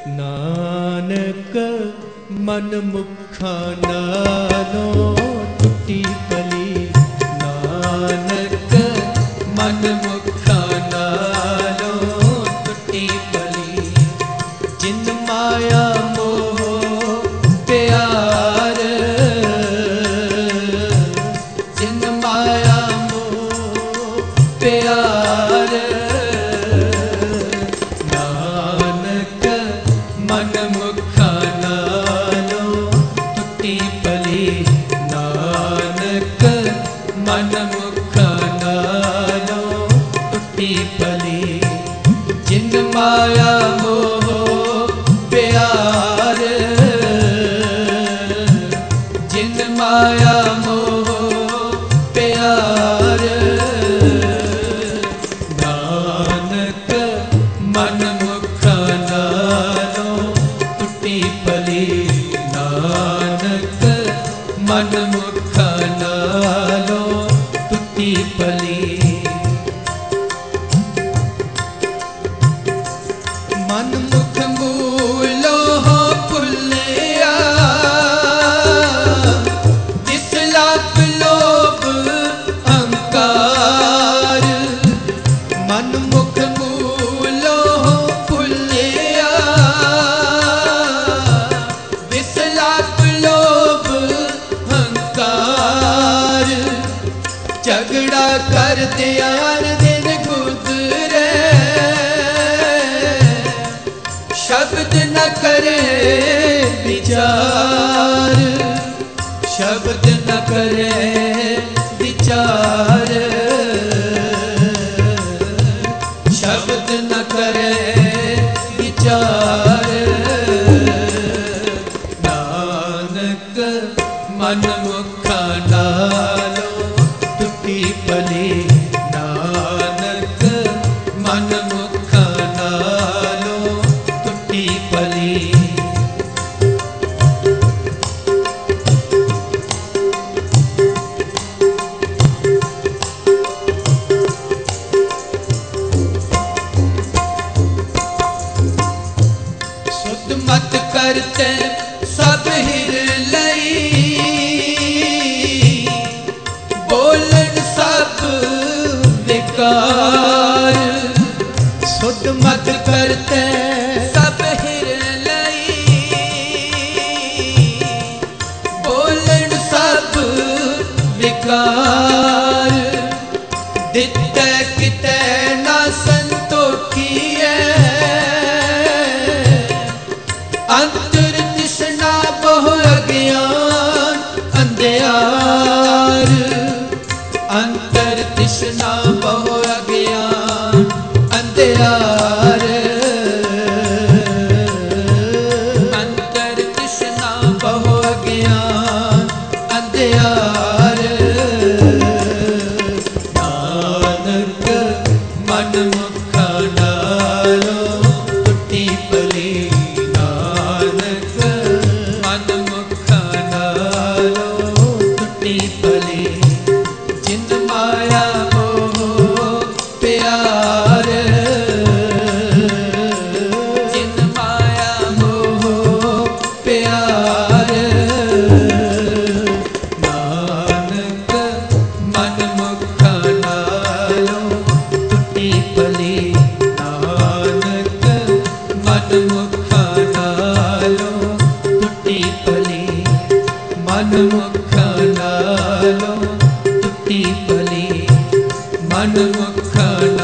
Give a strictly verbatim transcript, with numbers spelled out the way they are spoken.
नानक मन मुखा नालों टुटी पली। नानक मन मुखा नालों टुटी पली। जिन माया मोह प्यार, जिन माया मोह प्यार, नानक मन मुखा नालों टुटी पली। नानक मन मुखा नालों टुटी पली। जिन माया मोह प्यार, जिन माया मोह प्यार, नानक मन मुखा नालों टुटी पली। नानक मन मुखा नालों टुटी पली। मन मुख मूलो हो फुलिया, जिस लाख लोभ अहंकार। मन मुख मूलो हो फुलिया, जिस लाख लोभ अहंकार। झगड़ा कर दियार दिन गुजरे, शब्द न करे विचार। शब्द न करे विचार, शब्द न करे विचार। नानक मन मुखा नालों टुटी पली। नानक मन मुखा नालों टुटी पली। सुध मत करते सब हिर लई, बोलन सब बेकार। सुध मत करते सब हिर लई, बोलन सब बेकार। दिते किते ना संतोखिए, अंतर तृष्णा बहु अज्ञान अंधियार। अंतर तृष्णा बहु अज्ञान अंधियार। अंतर तृष्णा बहु अज्ञान अंधियार। नानक मन मुखा नालों टुटी पली। नानक मन मुखा नालों टुटी पली। जिन माया मोह प्यार, जिन माया मोह प्यार। नानक मन मुखा नालों टुटी पली। नानक मन मुखा नालों टुटी पली। मन मुखा नालों टुटी पली। मन मुखा